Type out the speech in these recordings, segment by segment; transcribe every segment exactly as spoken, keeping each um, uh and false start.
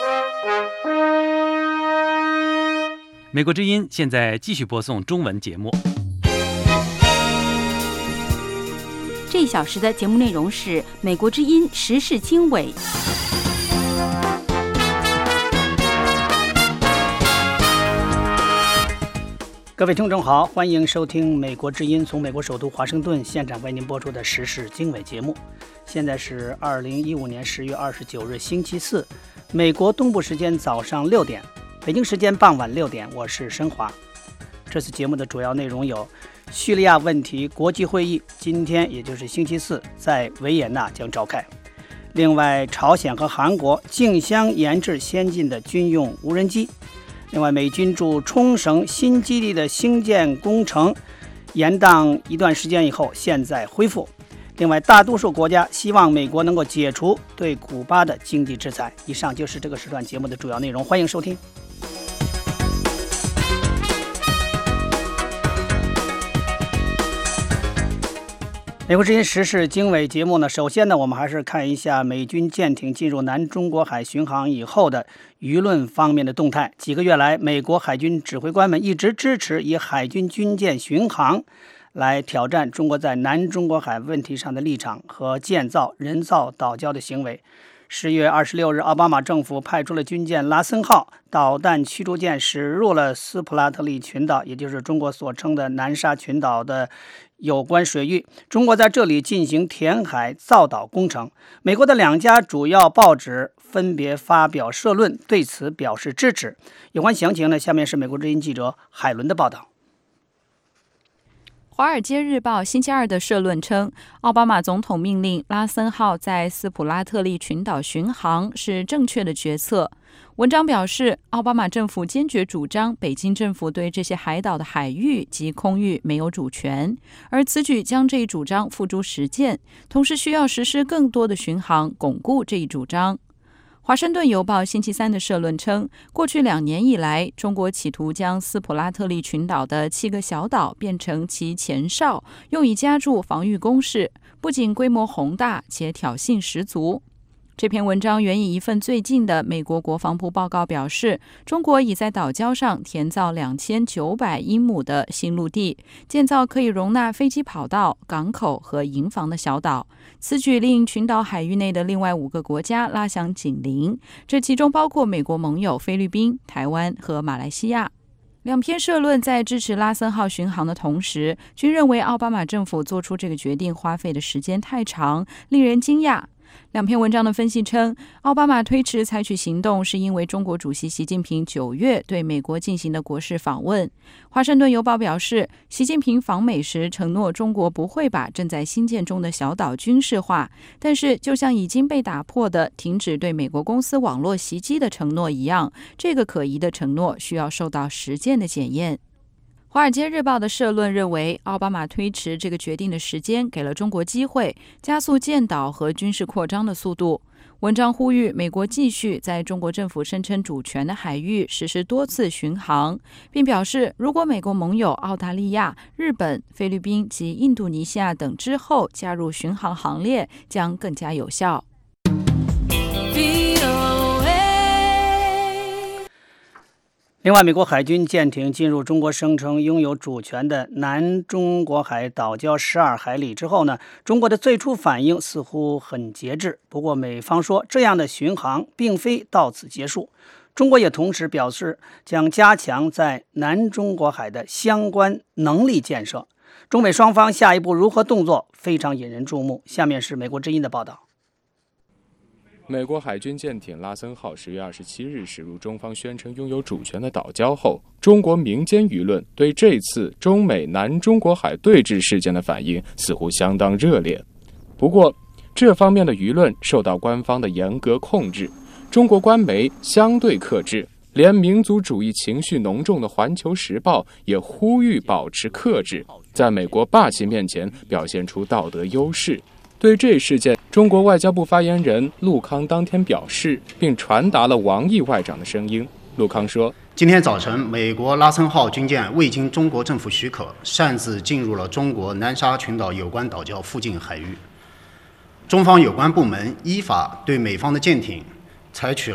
美国之音现在继续播送中文节目。 这一小时的节目内容是美国之音时事经纬。 各位听众好，欢迎收听美国之音从美国首都华盛顿现场为您播出的时事经纬节目。现在是二零一五年十月二十九日星期四，美国东部时间早上六点，北京时间傍晚六点，我是申华。这次节目的主要内容有：叙利亚问题国际会议今天也就是星期四在维也纳将召开。另外，朝鲜和韩国竞相研制先进的军用无人机。另外，美军驻冲绳新基地的兴建工程延宕一段时间以后，现在恢复。另外，大多数国家希望美国能够解除对古巴的经济制裁。以上就是这个时段节目的主要内容，欢迎收听。美国之音时事经纬节目呢，首先呢，我们还是看一下美军舰艇进入南中国海巡航以后的舆论方面的动态。几个月来，美国海军指挥官们一直支持以海军军舰巡航来挑战中国在南中国海问题上的立场和建造人造岛礁的行为。十月二十六日，奥巴马政府派出了军舰拉森号导弹驱逐舰驶入了斯普拉特利群岛，也就是中国所称的南沙群岛的有关水域。中国在这里进行填海造岛工程。美国的两家主要报纸分别发表社论，对此表示支持。有关详情呢，下面是美国之音记者海伦的报道。 《华尔街日报》星期二的社论称，奥巴马总统命令拉森号在斯普拉特利群岛巡航是正确的决策。文章表示，奥巴马政府坚决主张北京政府对这些海岛的海域及空域没有主权，而此举将这一主张付诸实践，同时需要实施更多的巡航，巩固这一主张。华盛顿邮报星期三的社论称，过去两年以来，中国企图将斯普拉特利群岛的七个小岛变成其前哨，用以加筑防御工事，不仅规模宏大，且挑衅十足。这篇文章援引一份最近的美国国防部报告表示，中国已在岛礁上填造两千九百英亩的新陆地，建造可以容纳飞机跑道、港口和营房的小岛。此举令群岛海域内的另外五个国家拉响警铃，这其中包括美国盟友菲律宾、台湾和马来西亚。两篇社论在支持拉森号巡航的同时，均认为奥巴马政府做出这个决定花费的时间太长，令人惊讶。两篇文章的分析称，奥巴马推迟采取行动是因为中国主席习近平九月对美国进行的国事访问。华盛顿邮报表示，习近平访美时承诺中国不会把正在兴建中的小岛军事化，但是就像已经被打破的停止对美国公司网络袭击的承诺一样，这个可疑的承诺需要受到实践的检验。《华尔街日报》的社论认为，奥巴马推迟这个决定的时间给了中国机会，加速建岛和军事扩张的速度。文章呼吁美国继续在中国政府声称主权的海域实施多次巡航，并表示，如果美国盟友澳大利亚、日本、菲律宾及印度尼西亚等之后加入巡航行列，将更加有效。 另外，美国海军舰艇进入中国声称拥有主权的南中国海岛礁十二海里之后呢，中国的最初反应似乎很节制。不过，美方说这样的巡航并非到此结束。中国也同时表示将加强在南中国海的相关能力建设。中美双方下一步如何动作，非常引人注目。下面是美国之音的报道。 美国海军舰艇拉森号十月二十七日驶入中方宣称拥有主权的岛礁后，中国民间舆论对这次中美南中国海对峙事件的反应似乎相当热烈。不过，这方面的舆论受到官方的严格控制，中国官媒相对克制，连民族主义情绪浓重的《环球时报》也呼吁保持克制，在美国霸气面前表现出道德优势。对这事件，中国外交部发言人陆康当天表示，并传达了王毅外长的声音。陆康说， 今天早晨，美国拉森号军舰未经中国政府许可，擅自进入了中国南沙群岛有关岛礁附近海域。中方有关部门依法对美方的舰艇采取了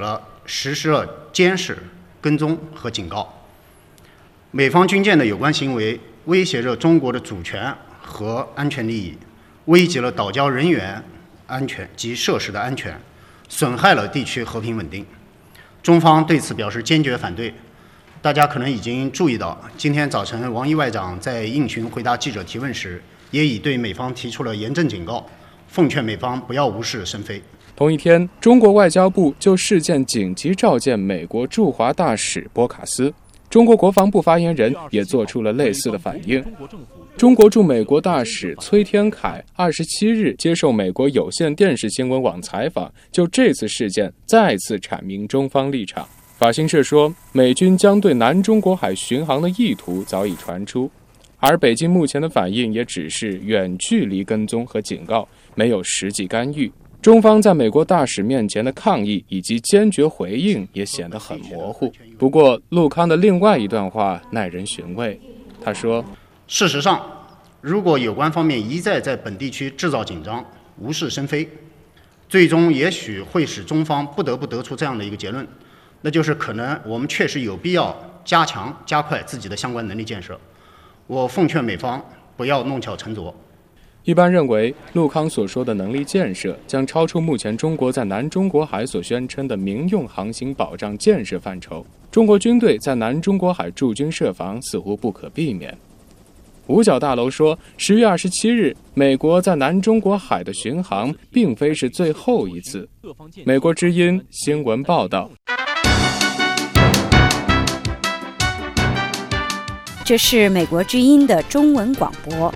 实施了监视、跟踪和警告。美方军舰的有关行为威胁着中国的主权和安全利益，危及了岛礁人员安全及设施的安全，损害了地区和平稳定。中方对此表示坚决反对。大家可能已经注意到，今天早晨王毅外长在应询回答记者提问时，也已对美方提出了严正警告，奉劝美方不要无事生非。 同一天，中国外交部就事件紧急召见美国驻华大使波卡斯，中国国防部发言人也做出了类似的反应。中国驻美国大使崔天凯二十七日接受美国有线电视新闻网采访，就这次事件再次阐明中方立场。法新社说，美军将对南中国海巡航的意图早已传出，而北京目前的反应也只是远距离跟踪和警告，没有实际干预。中方在美国大使面前的抗议以及坚决回应也显得很模糊。不过，陆康的另外一段话耐人寻味。他说， 事实上，如果有关方面一再在本地区制造紧张，无事生非，最终也许会使中方不得不得出这样的一个结论，那就是可能我们确实有必要加强加快自己的相关能力建设。我奉劝美方不要弄巧成拙。 一般认为，陆康所说的能力建设将超出目前中国在南中国海所宣称的民用航行保障建设范畴。中国军队在南中国海驻军设防似乎不可避免。五角大楼说，十月二十七日，美国在南中国海的巡航并非是最后一次。美国之音新闻报道。 这是美国之音的中文广播。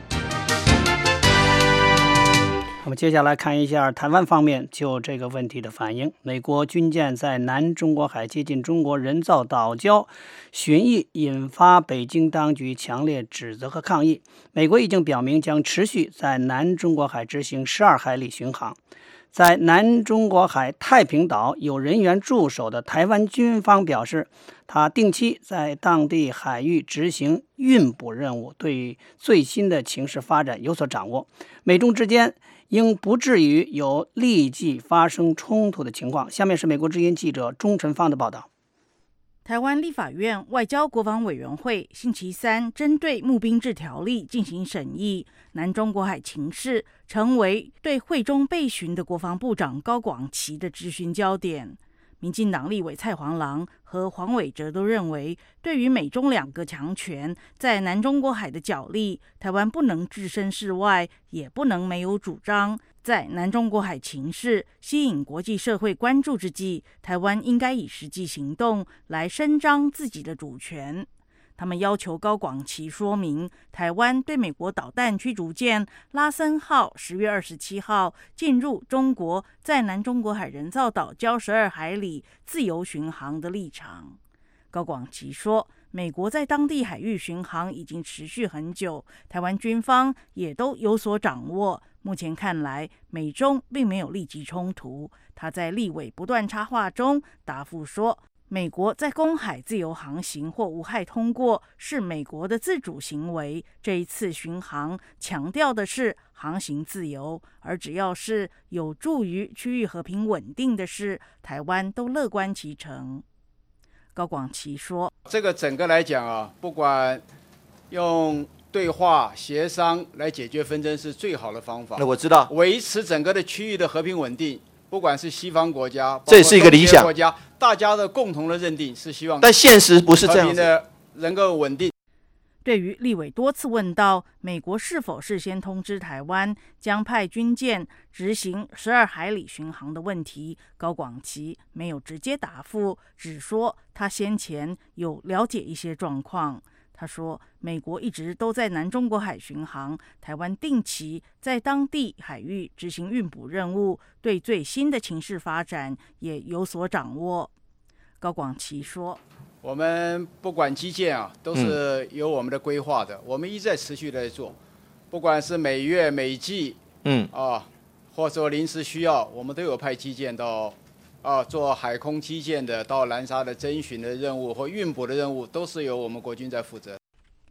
我们接下来看一下台湾方面就这个问题的反应。美国军舰在南中国海接近中国人造岛礁巡弋，引发北京当局强烈指责和抗议。美国已经表明将持续在南中国海执行十二海里巡航。在南中国海太平岛有人员驻守的台湾军方表示，他定期在当地海域执行运补任务，对最新的情势发展有所掌握。美中之间应不至于有立即发生冲突的情况。下面是美国之音记者钟晨芳的报道。 台湾立法院外交国防委员会星期三针对募兵制条例进行审议，南中国海情势成为对会中备询的国防部长高广琪的质询焦点。民进党立委蔡黄郎和黄伟哲都认为，对于美中两个强权在南中国海的角力，台湾不能置身事外，也不能没有主张。在南中国海情势吸引国际社会关注之际，台湾应该以实际行动来伸张自己的主权。他们要求高广琪说明，台湾对美国导弹驱逐舰拉森号十月二十七号进入中国在南中国海人造岛礁十二海里自由巡航的立场。高广琪说，美国在当地海域巡航已经持续很久，台湾军方也都有所掌握。目前看来，美中并没有立即冲突。他在立委不断插话中答复说，美国在公海自由航行或无害通过是美国的自主行为，这一次巡航强调的是航行自由，而只要是有助于区域和平稳定的事，台湾都乐观其成。高广琪说， 这个整个来讲啊，不管用对话协商来解决纷争是最好的方法。 那我知道， 维持整个的区域的和平稳定，不管是西方国家， 这也是一个理想国家，大家的共同的认定是希望， 但现实不是这样子的，能够稳定。 对于立委多次问到美国是否事先通知台湾将派军舰执行十二海里巡航的问题，高广琪没有直接答复，只说他先前有了解一些状况。他说，美国一直都在南中国海巡航，台湾定期在当地海域执行运补任务，对最新的情势发展也有所掌握。高广琪说， 我们不管基建啊，都是有我们的规划的，嗯、我们一直在持续在做，不管是每月、每季，嗯啊，或者说临时需要，我们都有派基建到啊做海空基建的，到南沙的侦巡的任务或运补的任务，都是由我们国军在负责。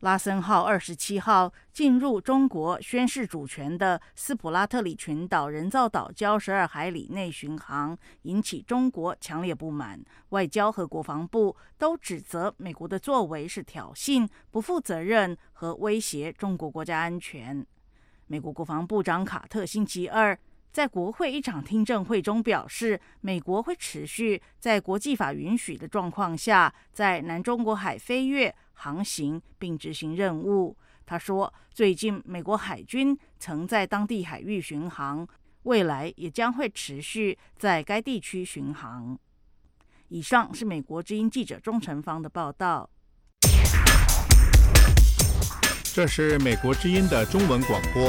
拉森号二十七号进入中国宣示主权的斯普拉特里群岛人造岛礁十二海里内巡航，引起中国强烈不满。外交和国防部都指责美国的作为是挑衅、不负责任和威胁中国国家安全。美国国防部长卡特星期二在国会一场听证会中表示，美国会持续在国际法允许的状况下，在南中国海飞越、航行并执行任务。他说，最近美国海军曾在当地海域巡航，未来也将会持续在该地区巡航。以上是美国之音记者钟成芳的报道。 这是美国之音的中文广播。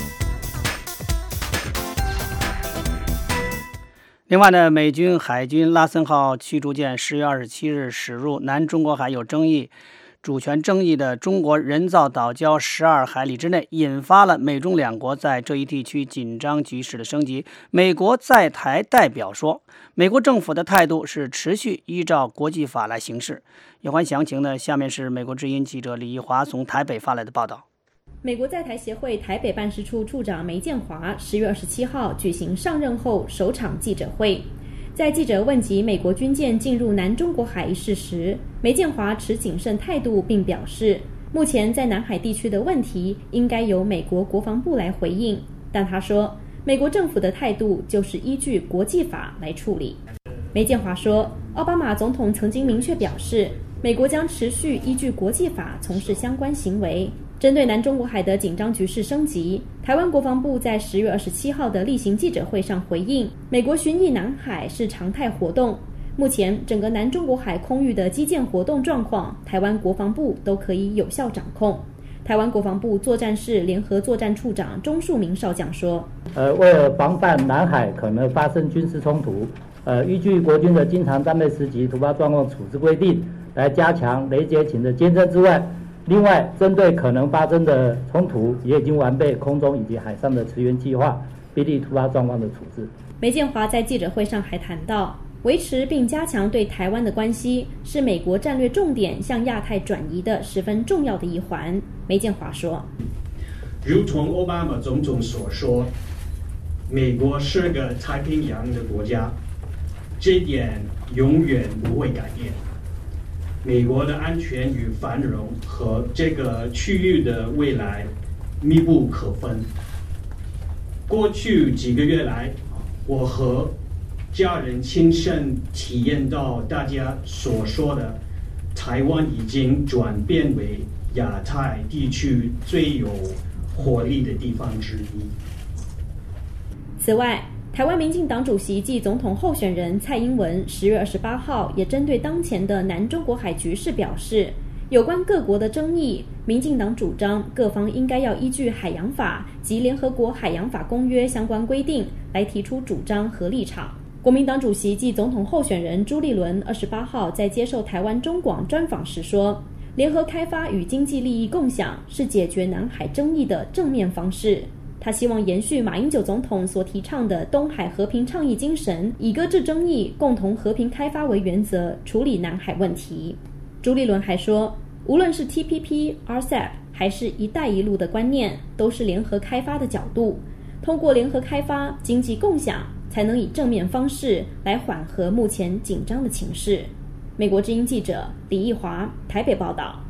另外呢，美军海军拉森号驱逐舰十月二十七日驶入南中国海有争议、主权争议的中国人造岛礁十二海里之内，引发了美中两国在这一地区紧张局势的升级。美国在台代表说，美国政府的态度是持续依照国际法来行事。有关详情呢，下面是美国之音记者李义华从台北发来的报道。 美国在台协会台北办事处处长梅建华十月二十七号举行上任后首场记者会，在记者问及美国军舰进入南中国海一事时，梅建华持谨慎态度，并表示，目前在南海地区的问题应该由美国国防部来回应，但他说，美国政府的态度就是依据国际法来处理。梅建华说，奥巴马总统曾经明确表示，美国将持续依据国际法从事相关行为。针对南中国海的紧张局势升级，台湾国防部在十月二十七号的例行记者会上回应，美国巡弋南海是常态活动，目前整个南中国海空域的基建活动状况，台湾国防部都可以有效掌控。台湾国防部作战室联合作战处长钟树明少将说， 呃，为了防范南海可能发生军事冲突，呃，依据国军的经常战备时级突发状况处置规定，来加强雷劫情的监测之外，另外，针对可能发生的冲突，也已经完备空中以及海上的驰援计划，避免突发状况的处置。 梅建华在记者会上还谈到，维持并加强对台湾的关系，是美国战略重点向亚太转移的十分重要的一环。梅建华说， 如同奥巴马总统所说，美国是个太平洋的国家，这点永远不会改变。美国的安全与繁荣和这个区域的未来密不可分。过去几个月来，我和家人亲身体验到大家所说的，台湾已经转变为亚太地区最有活力的地方之一。 此外，台湾民进党主席暨总统候选人蔡英文十月二十八号也针对当前的南中国海局势表示，有关各国的争议，民进党主张各方应该要依据海洋法及联合国海洋法公约相关规定来提出主张和立场。国民党主席暨总统候选人朱立伦二十八号在接受台湾中广专访时说，联合开发与经济利益共享是解决南海争议的正面方式。他希望延续马英九总统所提倡的东海和平倡议精神，以搁置争议、共同和平开发为原则处理南海问题。朱立伦还说，无论是 T P P、R C E P 还是一带一路的观念，都是联合开发的角度，通过联合开发、经济共享，才能以正面方式来缓和目前紧张的情势。美国之音记者李义华台北报道。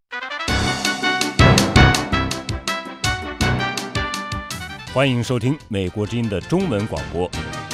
欢迎收听美国之音的中文广播。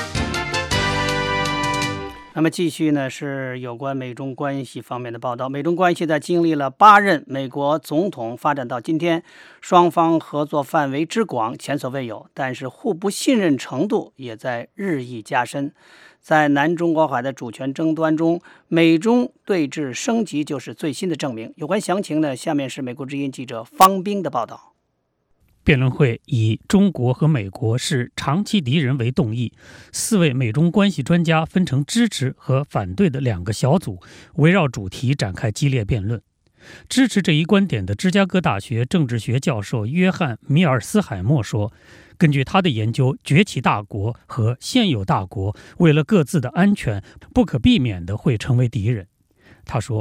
那么继续呢，是有关美中关系方面的报道。美中关系在经历了八任美国总统发展到今天，双方合作范围之广前所未有，但是互不信任程度也在日益加深。在南中国海的主权争端中，美中对峙升级就是最新的证明。有关详情呢，下面是美国之音记者方冰的报道。 辩论会以中国和美国是长期敌人为动议，四位美中关系专家分成支持和反对的两个小组，围绕主题展开激烈辩论。支持这一观点的芝加哥大学政治学教授约翰·米尔斯海默说，根据他的研究，崛起大国和现有大国为了各自的安全，不可避免地会成为敌人。他说，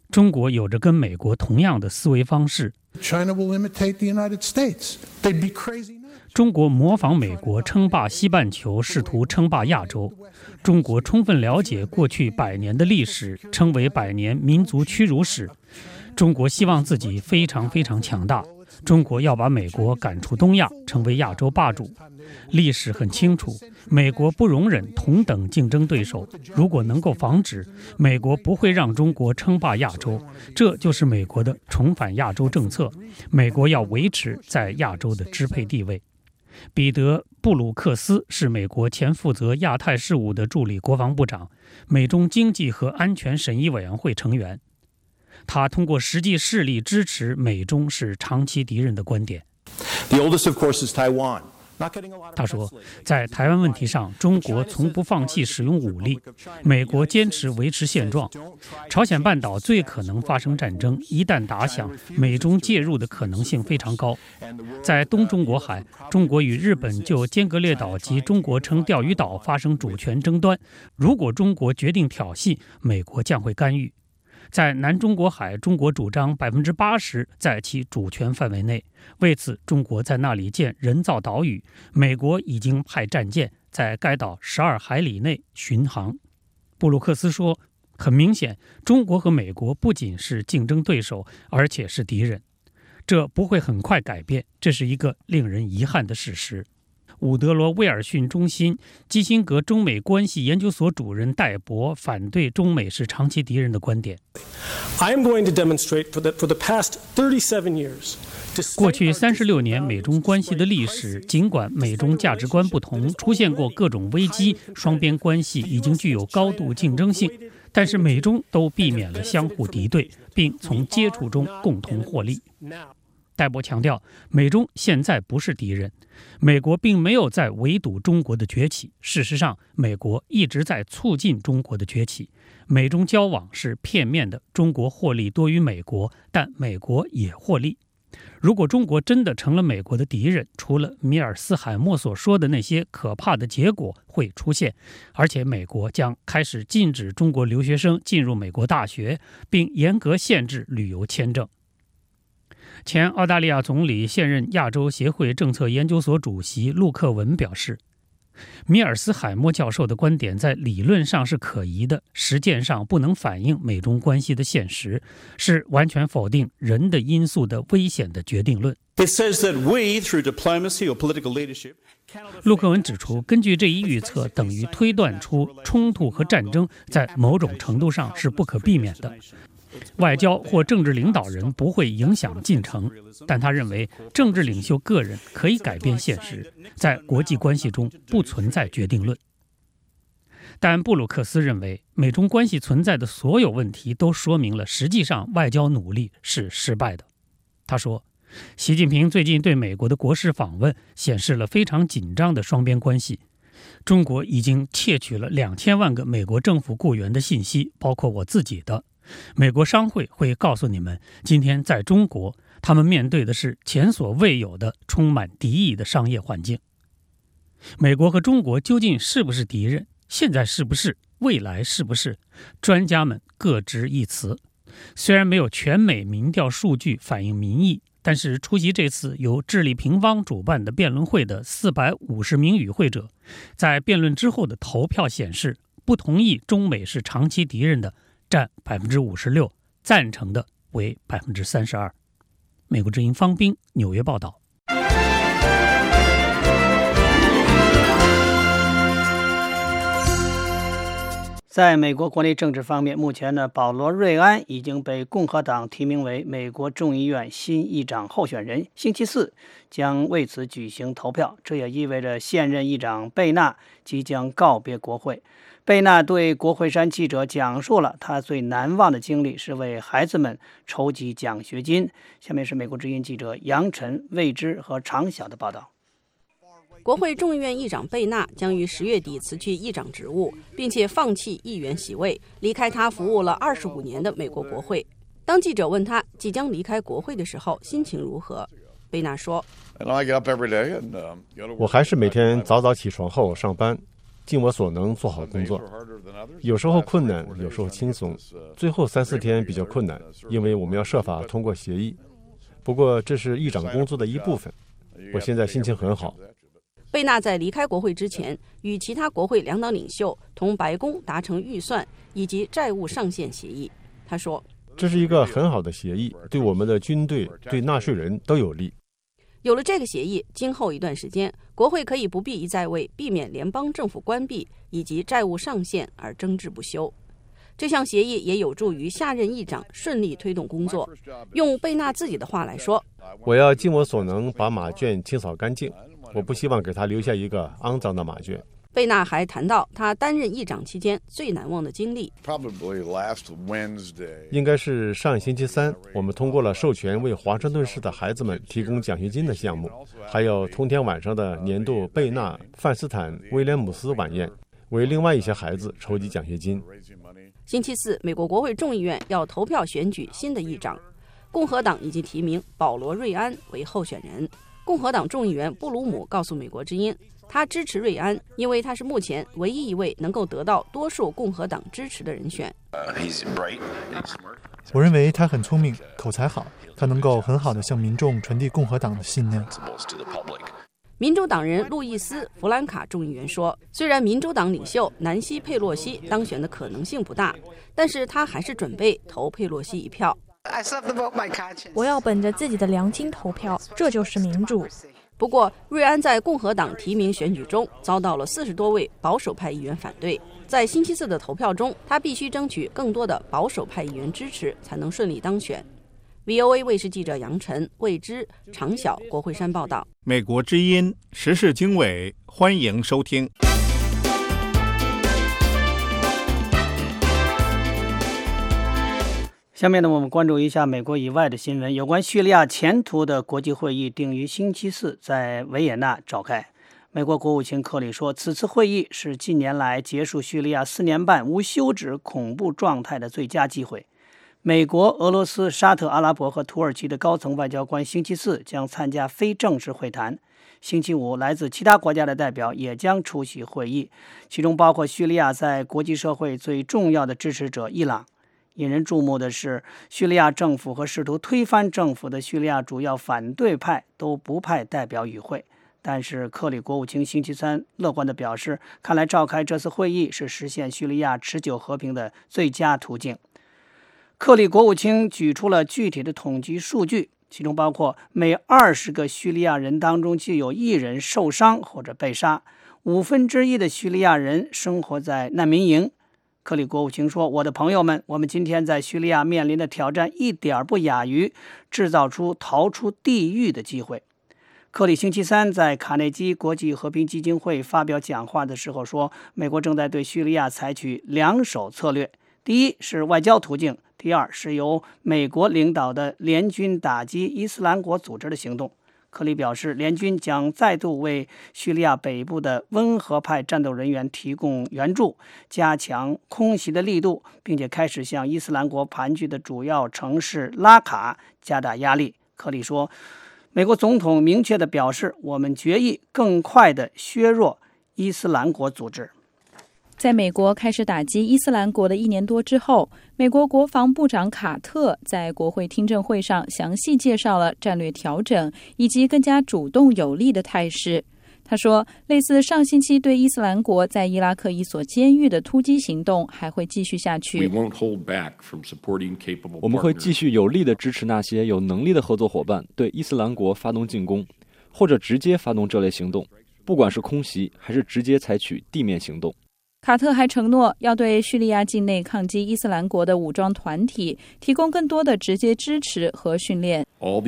中国有着跟美国同样的思维方式。 China will imitate the United States. They'd be crazy. 中国模仿美国称霸西半球，试图称霸亚洲。中国充分了解过去百年的历史，称为百年民族屈辱史。中国希望自己非常非常强大。中国要把美国赶出东亚，成为亚洲霸主。历史很清楚，美国不容忍同等竞争对手。如果能够防止，美国不会让中国称霸亚洲。这就是美国的重返亚洲政策。美国要维持在亚洲的支配地位。彼得·布鲁克斯是美国前负责亚太事务的助理国防部长，美中经济和安全审议委员会成员。他通过实际事例支持美中是长期敌人的观点。 The oldest, of course, is Taiwan. 他说，在台湾问题上，中国从不放弃使用武力，美国坚持维持现状。朝鲜半岛最可能发生战争，一旦打响，美中介入的可能性非常高。在东中国海，中国与日本就尖阁列岛及中国称钓鱼岛发生主权争端，如果中国决定挑衅，美国将会干预。在南中国海，中国主张百分之八十在其主权范围内，为此，中国在那里建人造岛屿，美国已经派战舰在该岛十二海里内巡航。布鲁克斯说，很明显，中国和美国不仅是竞争对手，而且是敌人。这不会很快改变，这是一个令人遗憾的事实。伍德罗·威尔逊中心基辛格中美关系研究所主任戴博反对中美是长期敌人的观点。 I am going to demonstrate for the, for the past thirty-seven years. 过去三十六年美中关系的历史，尽管美中价值观不同，出现过各种危机，双边关系已经具有高度竞争性，但是美中都避免了相互敌对，并从接触中共同获利。戴博强调，美中现在不是敌人，美国并没有在围堵中国的崛起，事实上，美国一直在促进中国的崛起。美中交往是片面的，中国获利多于美国，但美国也获利。如果中国真的成了美国的敌人，除了米尔斯海默所说的那些可怕的结果会出现，而且美国将开始禁止中国留学生进入美国大学，并严格限制旅游签证。前澳大利亚总理、现任亚洲协会政策研究所主席陆克文表示，米尔斯海默教授的观点在理论上是可疑的，实践上不能反映美中关系的现实，是完全否定人的因素的危险的决定论。陆克文指出，根据这一预测，等于推断出冲突和战争在某种程度上是不可避免的。外交或政治领导人不会影响进程，但他认为政治领袖个人可以改变现实，在国际关系中不存在决定论。但布鲁克斯认为，美中关系存在的所有问题都说明了实际上外交努力是失败的。他说，习近平最近对美国的国事访问显示了非常紧张的双边关系。中国已经窃取了两千万个美国政府雇员的信息，包括我自己的。美国商会会告诉你们，今天在中国，他们面对的是前所未有的充满敌意的商业环境。美国和中国究竟是不是敌人？现在是不是？未来是不是？专家们各执一词。虽然没有全美民调数据反映民意，但是出席这次由智利平方主办的辩论会的四百五十名与会者，在辩论之后的投票显示，不同意中美是长期敌人的占 百分之五十六， 赞成的为 百分之三十二。 美国之音方斌纽约报道。 在美国国内政治方面，目前呢，保罗·瑞安已经被共和党提名为美国众议院新议长候选人，星期四将为此举行投票。这也意味着现任议长贝纳即将告别国会。贝纳对国会山记者讲述了他最难忘的经历是为孩子们筹集奖学金。下面是美国之音记者杨晨、魏之和常晓的报道。 国会众议院议长贝纳将于十月底辞去议长职务，并且放弃议员席位，离开他服务了二十五年的美国国会。当记者问他即将离开国会的时候，心情如何？贝纳说：“ 我还是每天早早起床后上班， 尽我所能做好工作。有时候困难，有时候轻松，最后三四天比较困难，因为我们要设法通过协议。不过这是议长工作的一部分。我现在心情很好。 贝纳在离开国会之前，与其他国会两党领袖同白宫达成预算以及债务上限协议。他说：“ 这是一个很好的协议，对我们的军队、对纳税人都有利。 有了这个协议，今后一段时间，国会可以不必一再为避免联邦政府关闭以及债务上限而争执不休。这项协议也有助于下任议长顺利推动工作。用贝纳自己的话来说， 我要尽我所能把马圈清扫干净，我不希望给他留下一个肮脏的马圈。” 贝纳还谈到他担任议长期间最难忘的经历， 应该是上星期三，我们通过了授权为华盛顿市的孩子们提供奖学金的项目，还有同天晚上的年度贝纳范斯坦威廉姆斯晚宴，为另外一些孩子筹集奖学金。 星期四，美国国会众议院要投票选举新的议长，共和党已经提名保罗·瑞安为候选人。共和党众议员布鲁姆告诉美国之音，他支持瑞安，因为他是目前唯一一位能够得到多数共和党支持的人选。 我认为他很聪明，口才好，他能够很好地向民众传递共和党的信念。 民主党人路易斯·弗兰卡众议员说，虽然民主党领袖南希·佩洛西当选的可能性不大，但是他还是准备投佩洛西一票。 我要本着自己的良心投票，这就是民主。 不过，瑞安在共和党提名选举中遭到了四十多位保守派议员反对。在星期四的投票中，他必须争取更多的保守派议员支持，才能顺利当选。V O A 卫视记者杨晨、魏之、常晓，国会山报道。 美国之音时事经纬，欢迎收听。 下面呢，我们关注一下美国以外的新闻。有关叙利亚前途的国际会议定于星期四在维也纳召开。美国国务卿克里说，此次会议是近年来结束叙利亚四年半无休止恐怖状态的最佳机会。美国、俄罗斯、沙特阿拉伯和土耳其的高层外交官星期四将参加非正式会谈。星期五，来自其他国家的代表也将出席会议，其中包括叙利亚在国际社会最重要的支持者伊朗。引人注目的是，叙利亚政府和试图推翻政府的叙利亚主要反对派都不派代表与会。但是克里国务卿星期三乐观地表示，看来召开这次会议是实现叙利亚持久和平的最佳途径。克里国务卿举出了具体的统计数据，其中包括每二十个叙利亚人当中就有一人受伤或者被杀，五分之一的叙利亚人生活在难民营。克里国务卿说，我的朋友们，我们今天在叙利亚面临的挑战一点不亚于制造出逃出地狱的机会。克里星期三在卡内基国际和平基金会发表讲话的时候说，美国正在对叙利亚采取两手策略，第一是外交途径，第二是由美国领导的联军打击伊斯兰国组织的行动。克里表示，联军将再度为叙利亚北部的温和派战斗人员提供援助，加强空袭的力度，并且开始向伊斯兰国盘踞的主要城市拉卡加大压力。克里说，美国总统明确地表示，我们决意更快地削弱伊斯兰国组织。 在美国开始打击伊斯兰国的一年多之后，美国国防部长卡特在国会听证会上详细介绍了战略调整以及更加主动有力的态势。他说，类似上星期对伊斯兰国在伊拉克一所监狱的突击行动还会继续下去。 我们会继续有力地支持那些有能力的合作伙伴对伊斯兰国发动进攻，或者直接发动这类行动，不管是空袭还是直接采取地面行动。 卡特还承诺要对叙利亚境内抗击伊斯兰国的武装团体提供更多的直接支持和训练。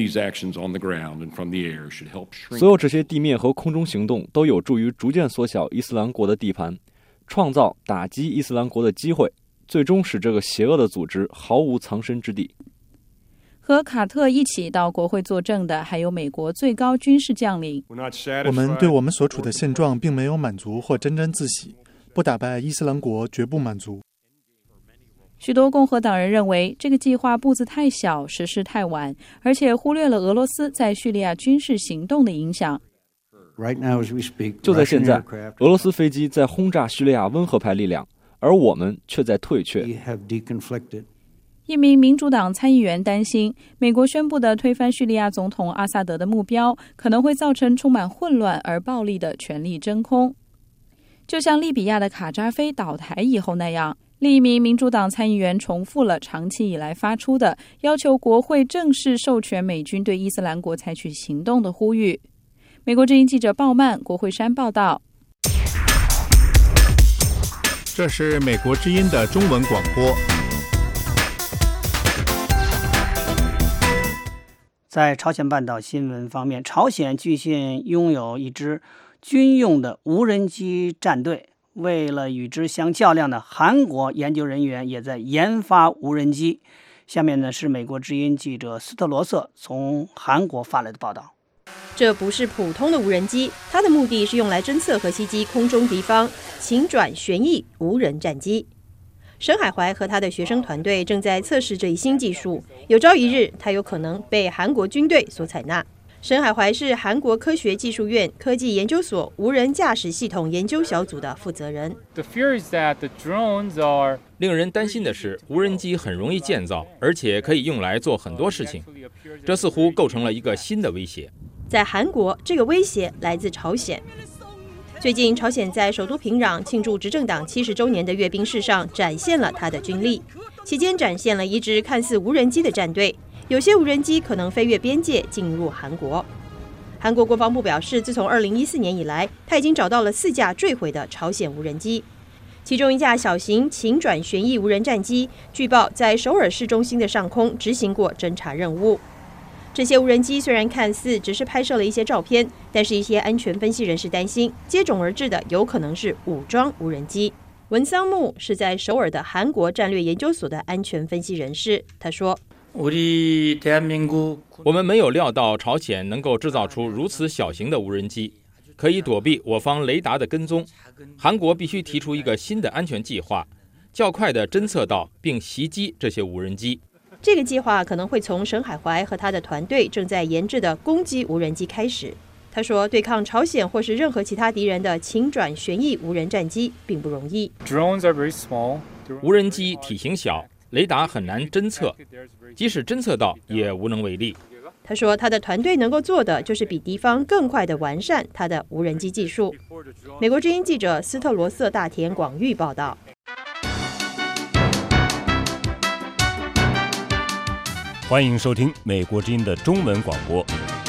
所有这些地面和空中行动都有助于逐渐缩小伊斯兰国的地盘，创造打击伊斯兰国的机会，最终使这个邪恶的组织毫无藏身之地。 和卡特一起到国会作证的还有美国最高军事将领。 我们对我们所处的现状并没有满足或沾沾自喜，不打败伊斯兰国绝不满足。 许多共和党人认为这个计划步子太小，实施太晚，而且忽略了俄罗斯在叙利亚军事行动的影响。 就在现在，俄罗斯飞机在轰炸叙利亚温和派力量，而我们却在退却。 一名民主党参议员担心，美国宣布的推翻叙利亚总统阿萨德的目标可能会造成充满混乱而暴力的权力真空，就像利比亚的卡扎菲倒台以后那样。另一名民主党参议员重复了长期以来发出的要求国会正式授权美军对伊斯兰国采取行动的呼吁。美国之音记者鲍曼、国会山报道。 这是美国之音的中文广播。 在朝鲜半岛新闻方面，朝鲜据信拥有一支军用的无人机战队。为了与之相较量的韩国研究人员也在研发无人机。下面呢是美国之音记者斯特罗瑟从韩国发来的报道。 这不是普通的无人机，它的目的是用来侦测和袭击空中敌方勤转旋翼无人战机。沈海怀和他的学生团队正在测试这一新技术，有朝一日它有可能被韩国军队所采纳。沈海怀是韩国科学技术院科技研究所无人驾驶系统研究小组的负责人。 令人担心的是，无人机很容易建造，而且可以用来做很多事情，这似乎构成了一个新的威胁。 在韩国，这个威胁来自朝鲜。最近，朝鲜在首都平壤庆祝执政党七十周年的阅兵式上展现了他的军力，期间展现了一支看似无人机的战队。有些无人机可能飞越边界进入韩国。韩国国防部表示，自从二零一四年以来，他已经找到了四架坠毁的朝鲜无人机，其中一架小型勤转旋翼无人战机，据报在首尔市中心的上空执行过侦察任务。这些无人机虽然看似只是拍摄了一些照片，但是一些安全分析人士担心，接踵而至的有可能是武装无人机。文桑木是在首尔的韩国战略研究所的安全分析人士，他说。 我们没有料到朝鲜能够制造出如此小型的无人机，可以躲避我方雷达的跟踪。韩国必须提出一个新的安全计划，较快地侦测到并袭击这些无人机。 这个计划可能会从沈海怀和他的团队正在研制的攻击无人机开始。他说，对抗朝鲜或是任何其他敌人的勤转旋翼无人战机并不容易。 无人机体型小，雷达很难侦测，即使侦测到也无能为力。 他说，他的团队能够做的就是比敌方更快地完善他的无人机技术。美国之音记者斯特罗瑟大田广域报道。 欢迎收听美国之音的中文广播。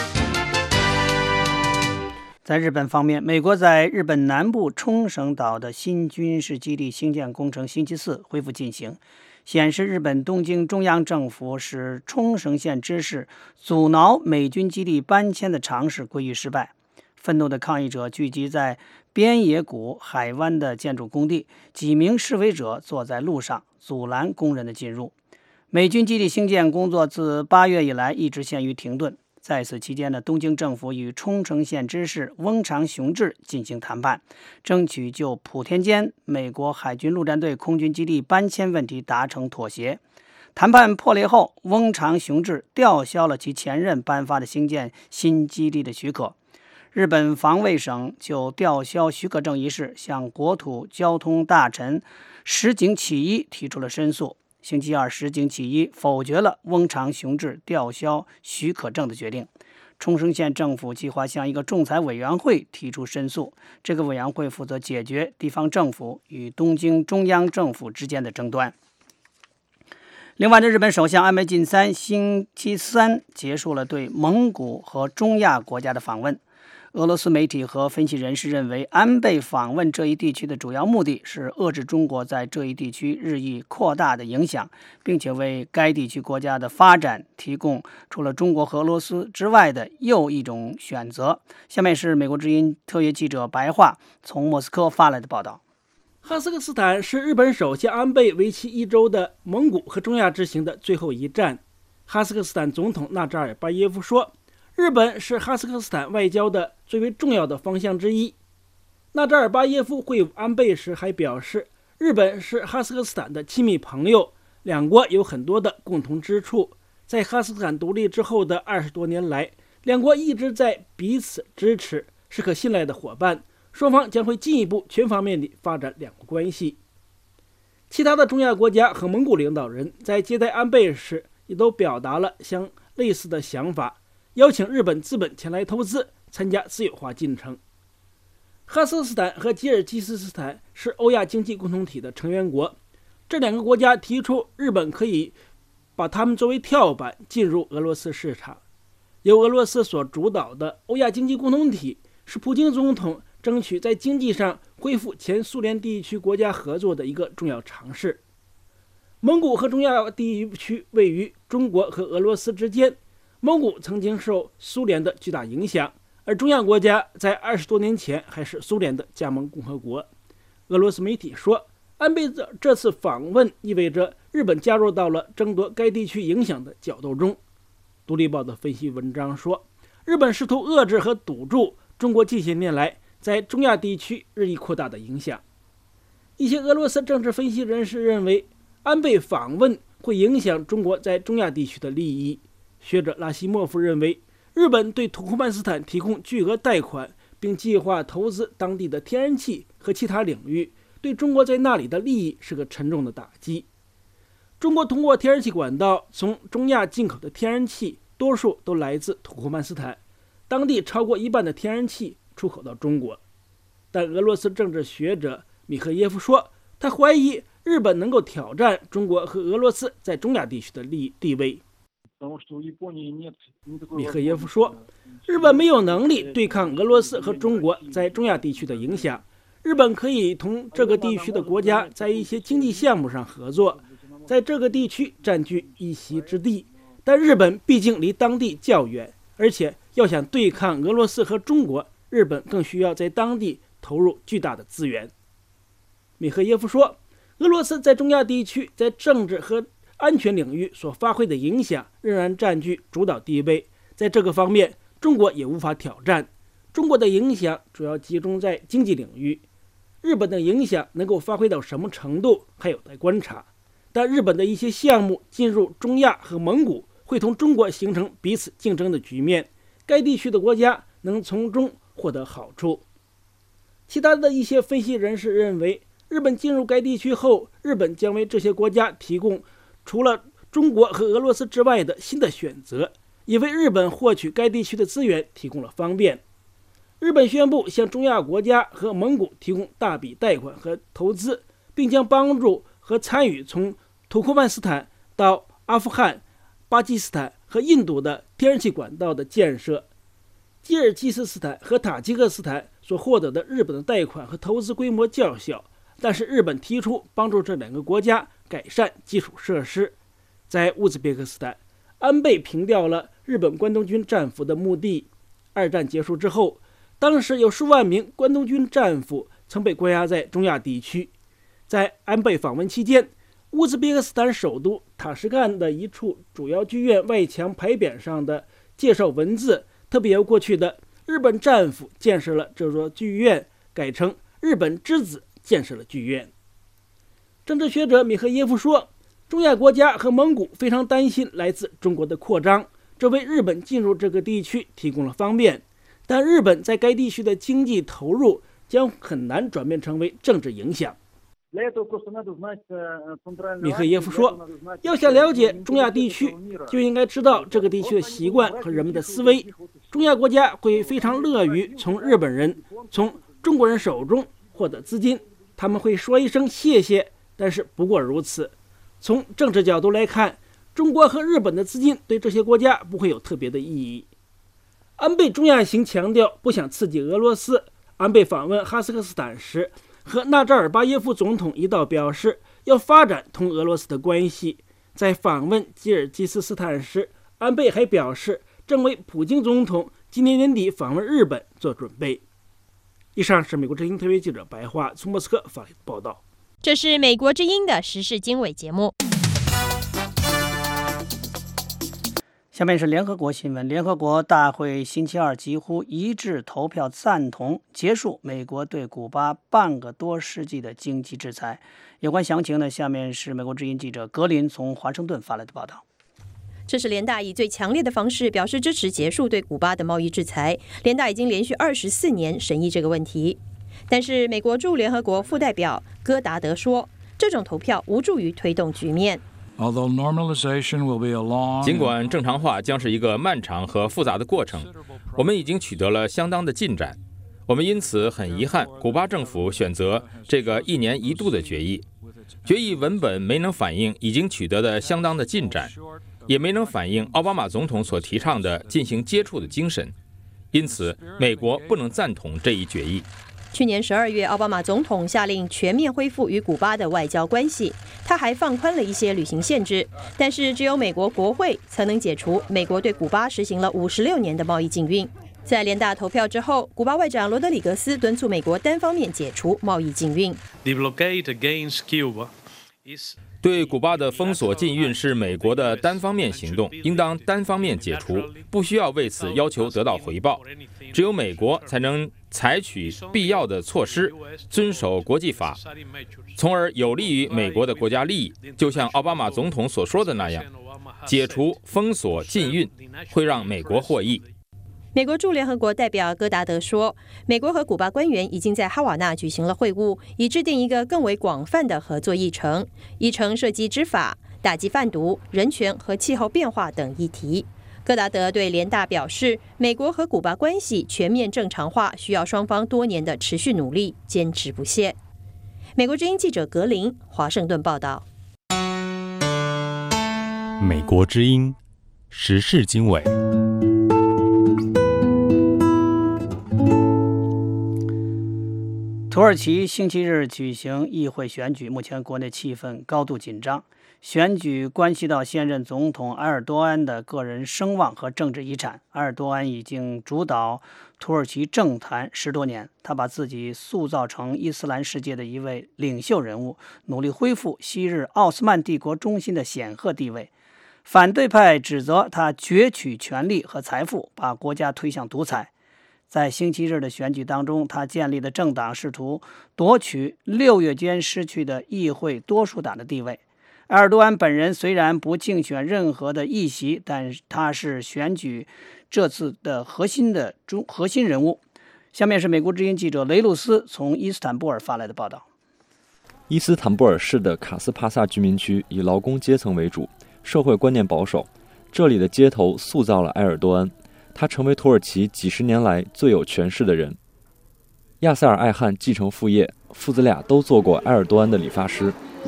在日本方面，美国在日本南部冲绳岛的新军事基地兴建工程星期四恢复进行，显示日本东京中央政府使冲绳县知事阻挠美军基地搬迁的尝试归于失败。愤怒的抗议者聚集在边野古海湾的建筑工地，几名示威者坐在路上阻拦工人的进入。美军基地兴建工作自八月以来一直陷于停顿。在此期间呢，东京政府与冲绳县知事翁长雄志进行谈判，争取就普天间美国海军陆战队空军基地搬迁问题达成妥协。谈判破裂后，翁长雄志吊销了其前任颁发的兴建新基地的许可。日本防卫省就吊销许可证一事向国土交通大臣石井启一提出了申诉。星期二，石井启一否决了翁长雄志吊销许可证的决定。冲绳县政府计划向一个仲裁委员会提出申诉，这个委员会负责解决地方政府与东京中央政府之间的争端。另外，日本首相安倍晋三星期三结束了对蒙古和中亚国家的访问。俄罗斯媒体和分析人士认为，安倍访问这一地区的主要目的是遏制中国在这一地区日益扩大的影响，并且为该地区国家的发展提供除了中国和俄罗斯之外的又一种选择。下面是美国之音特约记者白桦从莫斯科发来的报道。 哈萨克斯坦是日本首相安倍为期一周的蒙古和中亚之行的最后一站。哈萨克斯坦总统纳扎尔巴耶夫说，日本是哈萨克斯坦外交的最为重要的方向之一。纳扎尔巴耶夫会晤安倍时还表示，日本是哈萨克斯坦的亲密朋友，两国有很多的共同之处。在哈萨克斯坦独立之后的二十多年来，两国一直在彼此支持、 是可信赖的伙伴，双方将会进一步全方面地发展两国关系。其他的中亚国家和蒙古领导人在接待安倍时也都表达了相类似的想法，邀请日本资本前来投资，参加私有化进程。哈萨克斯坦和吉尔吉斯斯坦是欧亚经济共同体的成员国，这两个国家提出日本可以把它们作为跳板进入俄罗斯市场。由俄罗斯所主导的欧亚经济共同体是普京总统争取在经济上恢复前苏联地区国家合作的一个重要尝试。蒙古和中亚地区位于中国和俄罗斯之间，蒙古曾经受苏联的巨大影响，而中亚国家在二十多年前还是苏联的加盟共和国。俄罗斯媒体说，安倍这次访问意味着日本加入到了争夺该地区影响的角斗中。独立报的分析文章说，日本试图遏制和堵住中国近些年来在中亚地区日益扩大的影响。一些俄罗斯政治分析人士认为，安倍访问会影响中国在中亚地区的利益。学者拉希莫夫认为，日本对土库曼斯坦提供巨额贷款，并计划投资当地的天然气和其他领域，对中国在那里的利益是个沉重的打击。中国通过天然气管道从中亚进口的天然气多数都来自土库曼斯坦，当地超过一半的天然气出口到中国。但俄罗斯政治学者米赫耶夫说，他怀疑日本能够挑战中国和俄罗斯在中亚地区的利地位。米赫耶夫说，日本没有能力对抗俄罗斯和中国在中亚地区的影响。日本可以同这个地区的国家在一些经济项目上合作，在这个地区占据一席之地，但日本毕竟离当地较远，而且要想对抗俄罗斯和中国，日本更需要在当地投入巨大的资源。米赫耶夫说，俄罗斯在中亚地区在政治和安全领域所发挥的影响仍然占据主导地位，在这个方面，中国也无法挑战。中国的影响主要集中在经济领域，日本的影响能够发挥到什么程度还有待观察。但日本的一些项目进入中亚和蒙古，会同中国形成彼此竞争的局面，该地区的国家能从中获得好处。其他的一些分析人士认为，日本进入该地区后，日本将为这些国家提供除了中国和俄罗斯之外的新的选择，也为日本获取该地区的资源提供了方便。日本宣布向中亚国家和蒙古提供大笔贷款和投资，并将帮助和参与从土库曼斯坦到阿富汗、巴基斯坦和印度的天然气管道的建设。吉尔吉斯斯坦和塔吉克斯坦所获得的日本的贷款和投资规模较小，但是日本提出帮助这两个国家改善基础设施。在乌兹别克斯坦，安倍平调了日本关东军战俘的墓地。二战结束之后，当时有数万名关东军战俘曾被关押在中亚地区。在安倍访问期间，乌兹别克斯坦首都塔什干的一处主要剧院外墙牌匾上的介绍文字，特别由过去的日本战俘建设了这座剧院改成日本之子建设了剧院。政治学者米赫耶夫说，中亚国家和蒙古非常担心来自中国的扩张，这为日本进入这个地区提供了方便，但日本在该地区的经济投入将很难转变成为政治影响。米赫耶夫说，要想了解中亚地区，就应该知道这个地区的习惯和人们的思维。中亚国家会非常乐于从日本人、从中国人手中获得资金，他们会说一声谢谢，但是不过如此。从政治角度来看，中国和日本的资金对这些国家不会有特别的意义。安倍中亚行强调不想刺激俄罗斯。安倍访问哈萨克斯坦时，和纳扎尔巴耶夫总统一道表示要发展同俄罗斯的关系。在访问吉尔吉斯斯坦时，安倍还表示正为普京总统今年年底访问日本做准备。以上是美国之音特约记者白桦从莫斯科发来的报道。 这是美国之音的时事经纬节目。 下面是联合国新闻。联合国大会星期二几乎一致投票赞同结束美国对古巴半个多世纪的经济制裁。有关详情呢，下面是美国之音记者格林从华盛顿发来的报道。 这是联大以最强烈的方式表示支持结束对古巴的贸易制裁。联大已经连续二十四年审议这个问题。但是美国驻联合国副代表戈达德说，这种投票无助于推动局面。 尽管正常化将是一个漫长和复杂的过程，我们已经取得了相当的进展。我们因此很遗憾，古巴政府选择这个一年一度的决议。决议文本没能反映已经取得的相当的进展，也没能反映奥巴马总统所提倡的进行接触的精神。因此，美国不能赞同这一决议。 去年十二月，奥巴马总统下令全面恢复与古巴的外交关系，他还放宽了一些旅行限制，但是只有美国国会才能解除美国对古巴实行了五十六年的贸易禁运。在联大投票之后，古巴外长罗德里格斯敦促美国单方面解除贸易禁运。 对古巴的封锁禁运是美国的单方面行动，应当单方面解除，不需要为此要求得到回报。只有美国才能采取必要的措施，遵守国际法，从而有利于美国的国家利益。就像奥巴马总统所说的那样，解除封锁禁运会让美国获益。 美国驻联合国代表戈达德说，美国和古巴官员已经在哈瓦那举行了会晤，以制定一个更为广泛的合作议程，议程涉及执法、打击贩毒、人权和气候变化等议题。戈达德对联大表示，美国和古巴关系全面正常化需要双方多年的持续努力，坚持不懈。美国之音记者格林华盛顿报道。 美国之音时事经纬。 土耳其星期日举行议会选举，目前国内气氛高度紧张。选举关系到现任总统埃尔多安的个人声望和政治遗产。埃尔多安已经主导土耳其政坛十多年，他把自己塑造成伊斯兰世界的一位领袖人物，努力恢复昔日奥斯曼帝国中心的显赫地位。反对派指责他攫取权力和财富，把国家推向独裁。在星期日的选举当中，他建立的政党试图夺取六月间失去的议会多数党的地位。埃尔多安本人虽然不竞选任何的议席，但他是选举这次的核心的中核心人物。下面是美国之音记者雷路斯从伊斯坦布尔发来的报道。 伊斯坦布尔市的卡斯帕萨居民区以劳工阶层为主，社会观念保守。这里的街头塑造了埃尔多安，他成为土耳其几十年来最有权势的人。亚塞尔·艾汉继承父业，父子俩都做过埃尔多安的理发师。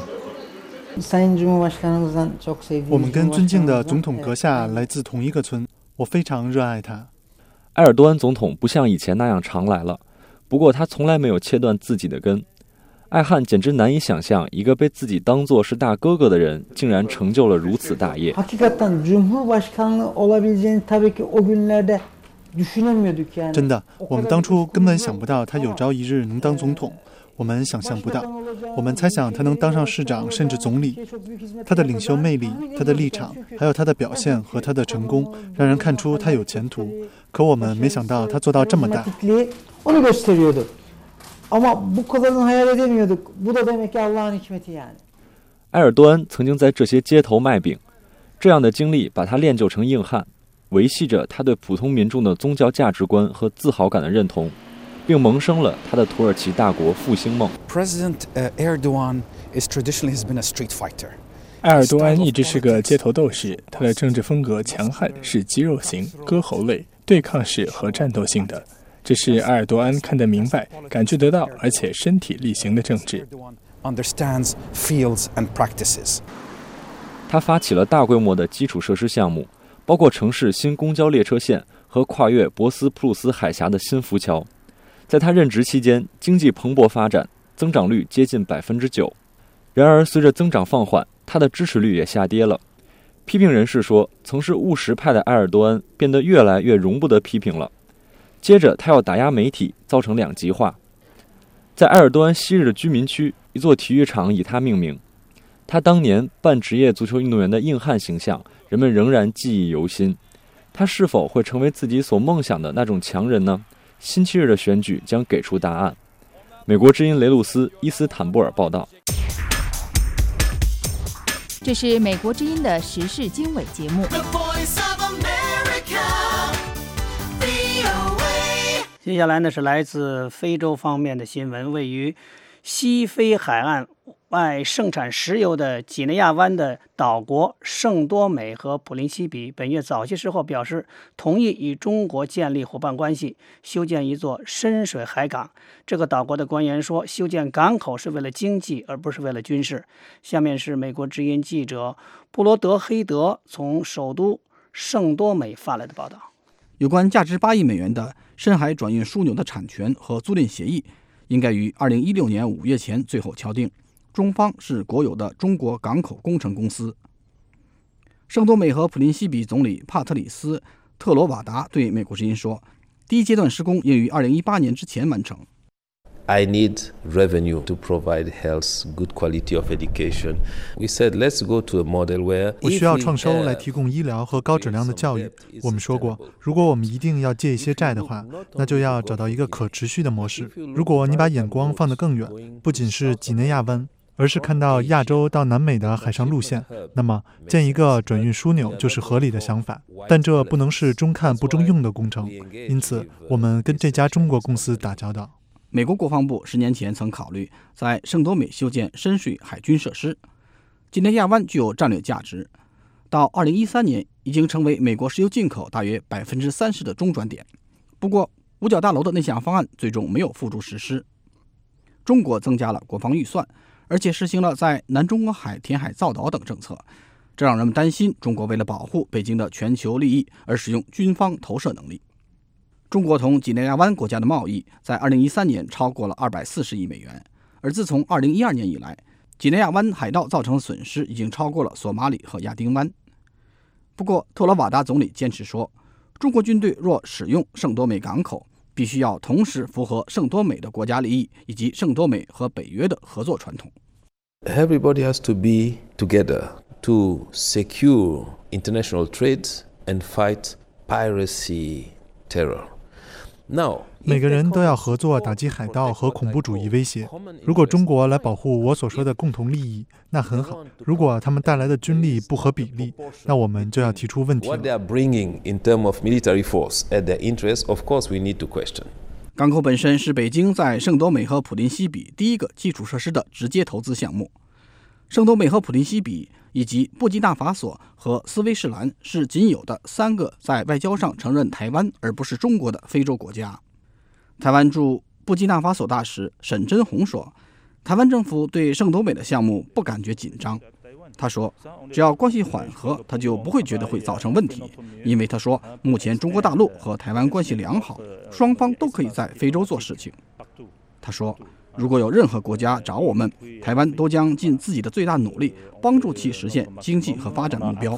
我们跟尊敬的总统阁下来自同一个村，我非常热爱他。 埃尔多安总统不像以前那样常来了，不过他从来没有切断自己的根。艾汉简直难以想象，一个被自己当作是大哥哥的人，竟然成就了如此大业。 真的，我们当初根本想不到他有朝一日能当总统，我们想象不到。我们猜想他能当上市长，甚至总理。他的领袖魅力、他的立场，还有他的表现和他的成功，让人看出他有前途。可我们没想到他做到这么大。 埃尔多安曾经在这些街头卖饼，这样的经历把他练就成硬汉，维系着他对普通民众的宗教价值观和自豪感的认同，并萌生了他的土耳其大国复兴梦。 President Erdogan is traditionally has been a street fighter. 埃尔多安一直是个街头斗士，他的政治风格强悍，是肌肉型、割喉类、对抗式和战斗性的。这是埃尔多安看得明白、感觉得到，而且身体力行的政治。 Understands, feels, and practices. 他发起了大规模的基础设施项目，包括城市新公交列车线和跨越博斯普鲁斯海峡的新浮桥。在他任职期间，经济蓬勃发展，增长率接近百分之九。然而，随着增长放缓，他的支持率也下跌了。批评人士说，曾是务实派的埃尔多安变得越来越容不得批评了。接着，他要打压媒体，造成两极化。在埃尔多安昔日的居民区，一座体育场以他命名。他当年半职业足球运动员的硬汉形象，人们仍然记忆犹新。他是否会成为自己所梦想的那种强人呢？星期日的选举将给出答案。美国之音雷路斯伊斯坦布尔报道。 这是美国之音的时事经纬节目。 接下来呢是来自非洲方面的新闻。位于西非海岸外盛产石油的几内亚湾的岛国圣多美和普林西比本月早些时候表示同意与中国建立伙伴关系，修建一座深水海港。这个岛国的官员说，修建港口是为了经济而不是为了军事。下面是美国之音记者布罗德黑德从首都圣多美发来的报道。 有关价值八亿美元的深海转运枢纽的产权和租赁协议应该于二零一六年五月前最后敲定，中方是国有的中国港口工程公司。圣多美和普林西比总理帕特里斯·特罗瓦达对美国之音说，第一阶段施工应于二零一八年之前完成。 I need revenue to provide health, good quality of education. We said, let's go to a model where 我需要创收来提供医疗和高质量的教育。我们说过，如果我们一定要借一些债的话，那就要找到一个可持续的模式。如果你把眼光放得更远，不仅是几内亚湾，而是看到亚洲到南美的海上路线，那么建一个转运枢纽就是合理的想法。但这不能是中看不中用的工程，因此我们跟这家中国公司打交道。 美国国防部十年前曾考虑在圣多美修建深水海军设施。几内亚湾具有战略价值，到二零一三年已经成为美国石油进口大约百分之三十的中转点。不过，五角大楼的那项方案最终没有付诸实施。中国增加了国防预算，而且实行了在南中国海填海造岛等政策，这让人们担心中国为了保护北京的全球利益而使用军方投射能力。中国同几内亚湾国家的贸易在二零一三年超过了二百四十亿美元，而自从二零一二年以来，几内亚湾海盗造成的损失已经超过了索马里和亚丁湾。不过，特罗瓦达总理坚持说，中国军队若使用圣多美港口，必须要同时符合圣多美的国家利益以及圣多美和北约的合作传统。 Everybody has to be together to secure international trade and fight piracy terror. 每个人都要合作打击海盗和恐怖主义威胁。如果中国来保护我所说的共同利益，那很好；如果他们带来的军力不合比例，那我们就要提出问题了。 港口本身是北京在圣多美和普林西比第一个基础设施的直接投资项目。圣多美和普林西比以及布基纳法索和斯威士兰是仅有的三个在外交上承认台湾而不是中国的非洲国家。台湾驻布基纳法索大使沈真红说，台湾政府对圣多美的项目不感觉紧张。他说，只要关系缓和，他就不会觉得会造成问题，因为他说，目前中国大陆和台湾关系良好，双方都可以在非洲做事情。他说，如果有任何国家找我们，台湾都将尽自己的最大努力帮助其实现经济和发展目标。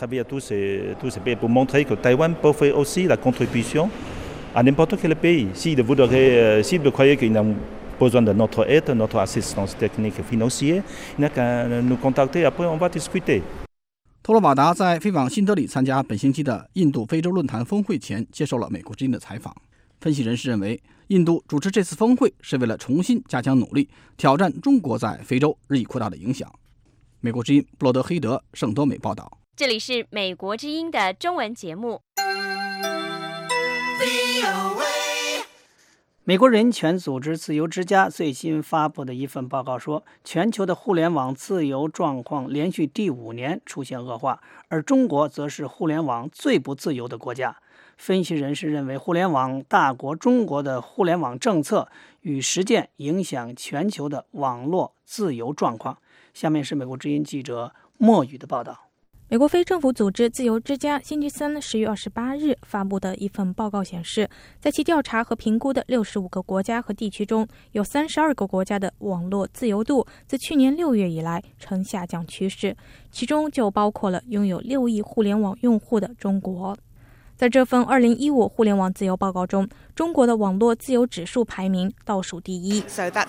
托罗瓦达在飞往新德里参加本星期的印度非洲论坛峰会前接受了美国之音的采访。分析人士认为，印度主持这次峰会是为了重新加强努力，挑战中国在非洲日益扩大的影响。美国之音布罗德黑德圣多美报道。 这里是美国之音的中文节目。 美国人权组织自由之家最新发布的一份报告说，全球的互联网自由状况连续第五年出现恶化，而中国则是互联网最不自由的国家。分析人士认为，互联网大国中国的互联网政策与实践影响全球的网络自由状况。下面是美国之音记者莫宇的报道。 美国非政府组织自由之家星期三十月二十八日发布的一份报告显示，在其调查和评估的六十五个国家和地区中，有三十二个国家的网络自由度自去年六月以来呈下降趋势，其中就包括了拥有六亿互联网用户的中国。在这份二零一五互联网自由报告中，中国的网络自由指数排名倒数第一。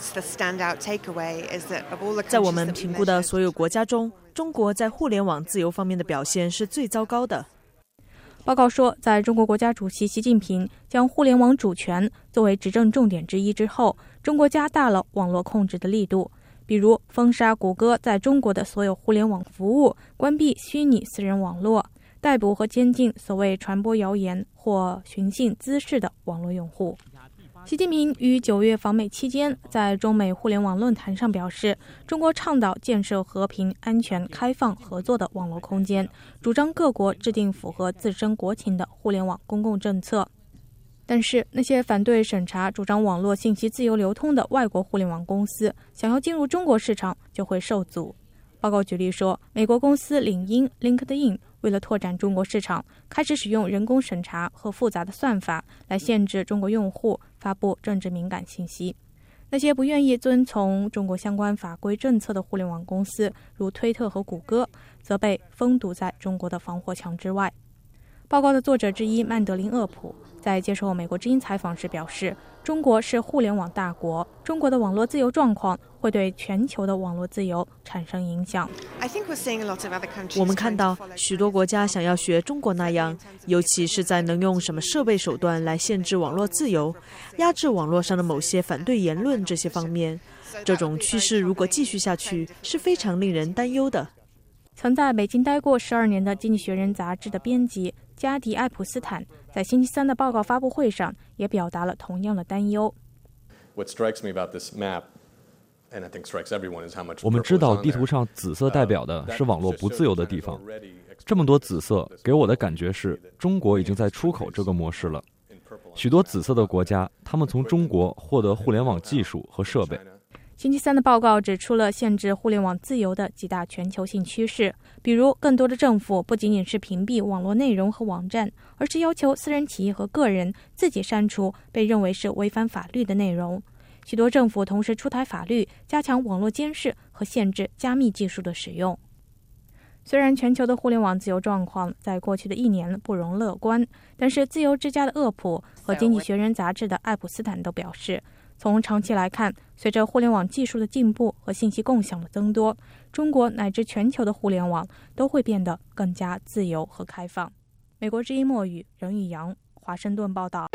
在我们评估的所有国家中，中国在互联网自由方面的表现是最糟糕的。 报告说，在中国国家主席习近平将互联网主权作为执政重点之一之后，中国加大了网络控制的力度， 比如封杀谷歌在中国的所有互联网服务，关闭虚拟私人网络，逮捕和监禁所谓传播谣言或寻衅滋事的网络用户。习近平于九月访美期间，在中美互联网论坛上表示，中国倡导建设和平、安全、开放、合作的网络空间，主张各国制定符合自身国情的互联网公共政策。但是，那些反对审查、主张网络信息自由流通的外国互联网公司，想要进入中国市场就会受阻。报告举例说，美国公司领英 LinkedIn 为了拓展中国市场，开始使用人工审查和复杂的算法来限制中国用户发布政治敏感信息。那些不愿意遵从中国相关法规政策的互联网公司，如推特和谷歌，则被封堵在中国的防火墙之外。报告的作者之一曼德林·厄普在接受美国之音采访时表示，中国是互联网大国，中国的网络自由状况会对全球的网络自由产生影响。 我们看到许多国家想要学中国那样，尤其是在能用什么设备手段来限制网络自由、压制网络上的某些反对言论这些方面。这种趋势如果继续下去，是非常令人担忧的。 曾在北京待过十二年的《经济学人》杂志的编辑加迪·艾普斯坦在星期三的报告发布会上也表达了同样的担忧。 我们知道地图上紫色代表的是网络不自由的地方，这么多紫色给我的感觉是中国已经在出口这个模式了。许多紫色的国家，他们从中国获得互联网技术和设备。 星期三的报告指出了限制互联网自由的几大全球性趋势，比如更多的政府不仅仅是屏蔽网络内容和网站，而是要求私人企业和个人自己删除被认为是违反法律的内容。许多政府同时出台法律，加强网络监视和限制加密技术的使用。虽然全球的互联网自由状况在过去的一年不容乐观，但是自由之家的厄普和《经济学人》杂志的艾普斯坦都表示，从长期来看，随着互联网技术的进步和信息共享的增多，中国乃至全球的互联网都会变得更加自由和开放。美国之音墨语，任宇阳，华盛顿报道。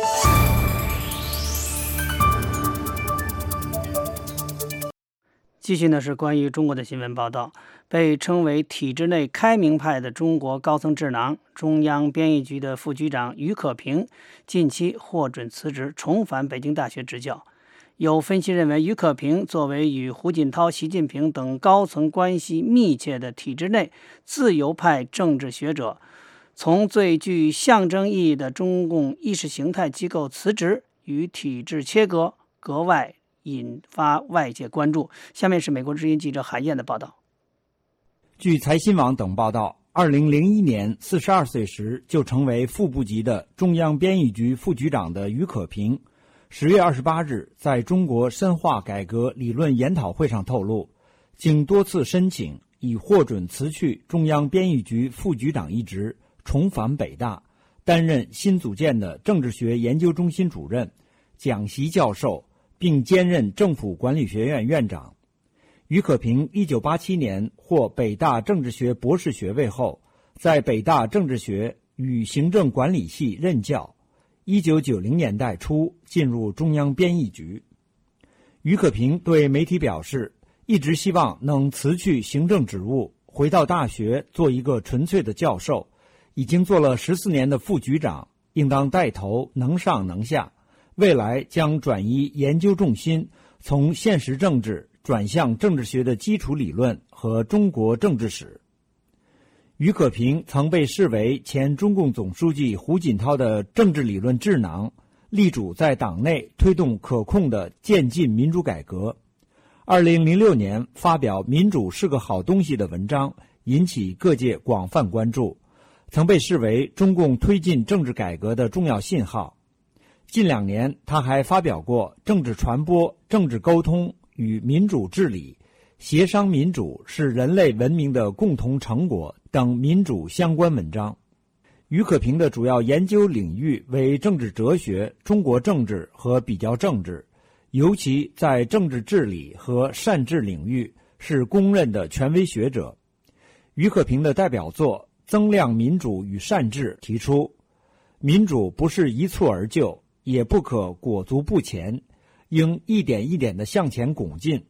继续呢是关于中国的新闻报道。被称为体制内开明派的中国高层智囊、中央编译局的副局长于可平近期获准辞职，重返北京大学执教。有分析认为，于可平作为与胡锦涛、习近平等高层关系密切的体制内自由派政治学者，从最具象征意义的中共意识形态机构辞职，与体制切割，格外引发外界关注。下面是美国之音记者韩燕的报道。 据财新网等报道，二零零一年四十二岁时就成为副部级的中央编译局副局长的于可平，十月二十八日在中国深化改革理论研讨会上透露，经多次申请，已获准辞去中央编译局副局长一职，重返北大，担任新组建的政治学研究中心主任、讲席教授，并兼任政府管理学院院长。于可平一九八七年获北大政治学博士学位后，在北大政治学与行政管理系任教。一九九零年代初进入中央编译局。于可平对媒体表示，一直希望能辞去行政职务，回到大学做一个纯粹的教授。已经做了十四年的副局长，应当带头能上能下。未来将转移研究重心，从现实政治转向政治学的基础理论和中国政治史。于可平曾被视为前中共总书记胡锦涛的政治理论智囊，力主在党内推动可控的渐进民主改革。二零零六年发表《民主是个好东西》的文章，引起各界广泛关注，曾被视为中共推进政治改革的重要信号。近两年，他还发表过《政治传播、政治沟通与民主治理》、协商民主是人类文明的共同成果等民主相关文章。于可平的主要研究领域为政治哲学、中国政治和比较政治，尤其在政治治理和善治领域是公认的权威学者。于可平的代表作《增量民主与善治》提出，民主不是一蹴而就，也不可裹足不前，应一点一点地向前拱进。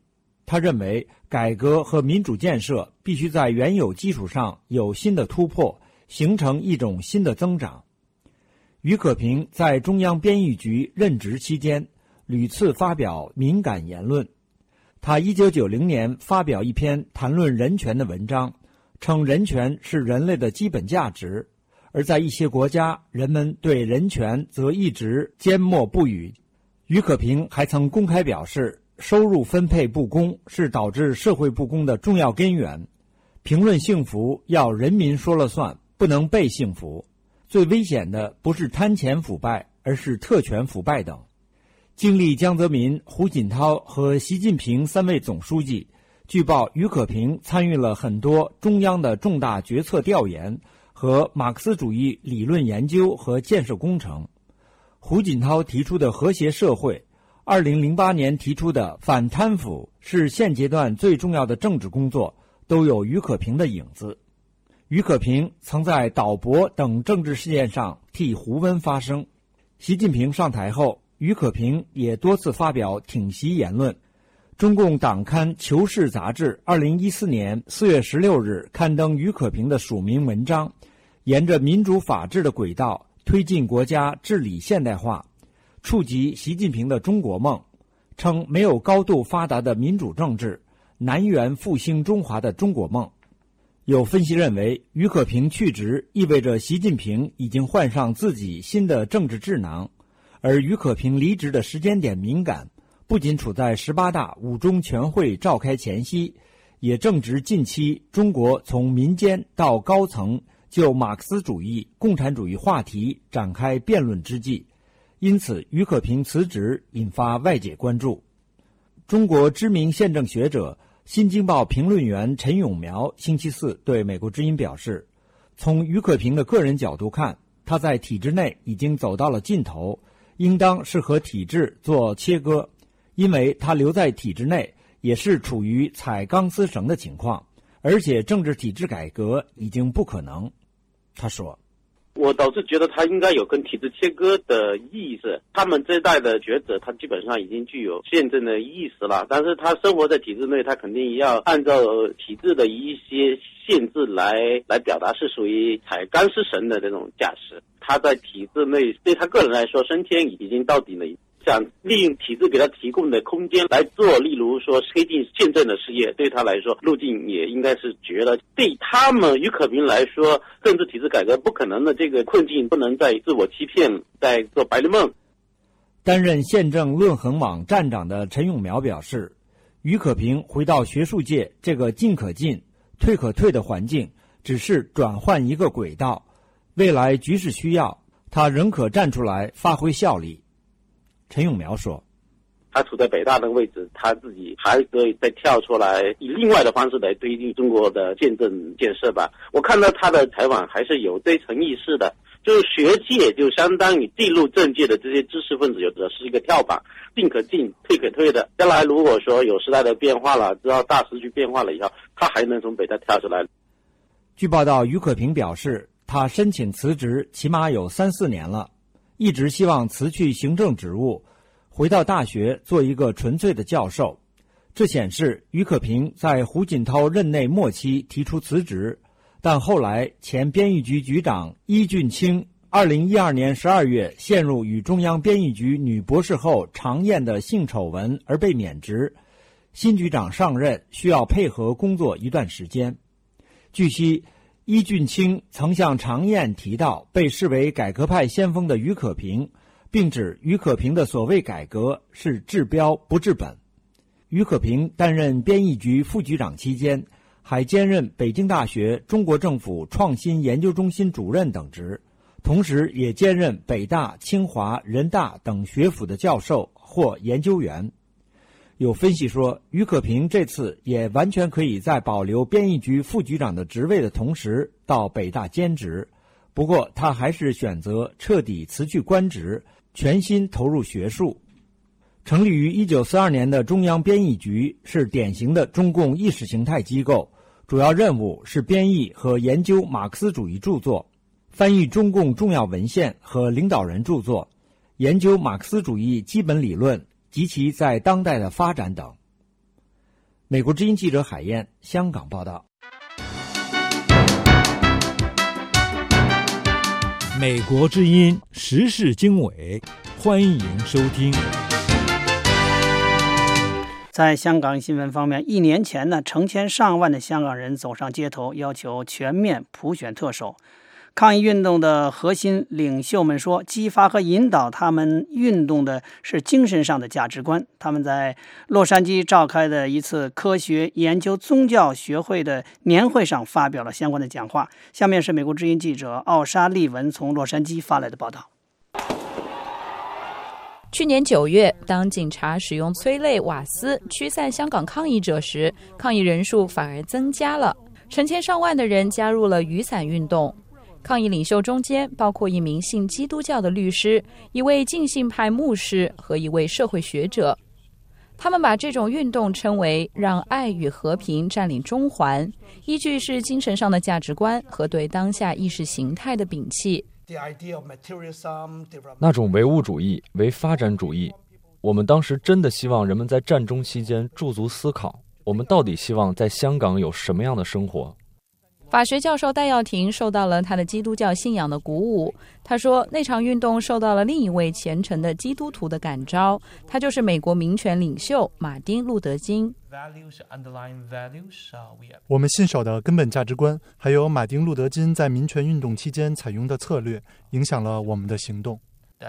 他认为改革和民主建设必须在原有基础上有新的突破，形成一种新的增长。俞可平在中央编译局任职期间屡次发表敏感言论。他一九九零年发表一篇谈论人权的文章，称人权是人类的基本价值，而在一些国家，人们对人权则一直缄默不语。俞可平还曾公开表示，收入分配不公是导致社会不公的重要根源。评论幸福要人民说了算，不能被幸福。最危险的不是贪钱腐败，而是特权腐败等。经历江泽民、胡锦涛和习近平三位总书记，据报俞可平参与了很多中央的重大决策调研和马克思主义理论研究和建设工程。胡锦涛提出的和谐社会，二零零八年提出的反贪腐是现阶段最重要的政治工作，都有俞可平的影子。俞可平曾在岛博等政治事件上替胡温发声。习近平上台后，俞可平也多次发表挺习言论。中共党刊《求是》杂志二零一四年四月十六日刊登俞可平的署名文章，沿着民主法治的轨道推进国家治理现代化，触及习近平的中国梦，称没有高度发达的民主政治，难圆复兴中华的中国梦。有分析认为，俞可平去职意味着习近平已经换上自己新的政治智囊，而俞可平离职的时间点敏感，不仅处在十八大五中全会召开前夕，也正值近期中国从民间到高层就马克思主义、共产主义话题展开辩论之际，因此俞可平辞职引发外界关注。中国知名宪政学者、新京报评论员陈永苗星期四对美国之音表示，从俞可平的个人角度看，他在体制内已经走到了尽头，应当是和体制做切割，因为他留在体制内也是处于踩钢丝绳的情况，而且政治体制改革已经不可能。他说， 我倒是觉得他应该有跟体制切割的意识，他们这一代的学者他基本上已经具有宪政的意识了，但是他生活在体制内，他肯定要按照体制的一些限制来来表达，是属于踩钢丝绳的这种架势。他在体制内对他个人来说升迁已经到顶了，想利用体制给他提供的空间来做，例如说推进宪政的事业，对他来说路径也应该是绝了。对他们俞可平来说，政治体制改革不可能的这个困境，不能再自我欺骗，在做白日梦。 担任宪政论衡网站长的陈永苗表示，俞可平回到学术界这个进可进、退可退的环境，只是转换一个轨道，未来局势需要，他仍可站出来发挥效力。陈永苗说， 他处在北大的位置，他自己还可以再跳出来，以另外的方式来推进中国的宪政建设吧。我看到他的采访还是有这层意识的，就是学界就相当于进入政界的这些知识分子，有的是一个跳板，进可进，退可退的。将来如果说有时代的变化了，知道大时局变化了以后，他还能从北大跳出来。 据报道，俞可平表示，他申请辞职起码有三四年了，一直希望辞去行政职务，回到大学做一个纯粹的教授。这显示俞可平在胡锦涛任内末期提出辞职，但后来前编译局局长伊俊清二零一二年十二月陷入与中央编译局女博士后常燕的性丑闻而被免职，新局长上任需要配合工作一段时间。据悉，伊俊清曾向常燕提到被视为改革派先锋的俞可平，并指俞可平的所谓改革是治标不治本。俞可平担任编译局副局长期间，还兼任北京大学中国政府创新研究中心主任等职，同时也兼任北大、清华、人大等学府的教授或研究员。有分析说，俞可平这次也完全可以在保留编译局副局长的职位的同时到北大兼职，不过他还是选择彻底辞去官职，全心投入学术。成立于一九四二年的中央编译局是典型的中共意识形态机构，主要任务是编译和研究马克思主义著作，翻译中共重要文献和领导人著作，研究马克思主义基本理论及其在当代的发展等。 美国之音记者海燕，香港报道。 美国之音时事经纬，欢迎收听。 在香港新闻方面，一年前呢，成千上万的香港人走上街头，要求全面普选特首。抗议运动的核心领袖们说，激发和引导他们运动的是精神上的价值观。他们在洛杉矶召开的一次科学研究宗教学会的年会上发表了相关的讲话。下面是美国之音记者奥莎丽文从洛杉矶发来的报道。 去年九月，当警察使用催泪瓦斯驱散香港抗议者时，抗议人数反而增加了，成千上万的人加入了雨伞运动。抗议领袖中间包括一名信基督教的律师、一位浸信派牧师和一位社会学者。他们把这种运动称为让爱与和平占领中环，依据是精神上的价值观和对当下意识形态的摒弃。 那种唯物主义、唯发展主义，我们当时真的希望人们在战争期间驻足思考，我们到底希望在香港有什么样的生活。 法学教授戴耀廷受到了他的基督教信仰的鼓舞。他说，那场运动受到了另一位虔诚的基督徒的感召，他就是美国民权领袖马丁·路德·金。 我们信守的根本价值观，还有马丁·路德·金在民权运动期间采用的策略，影响了我们的行动。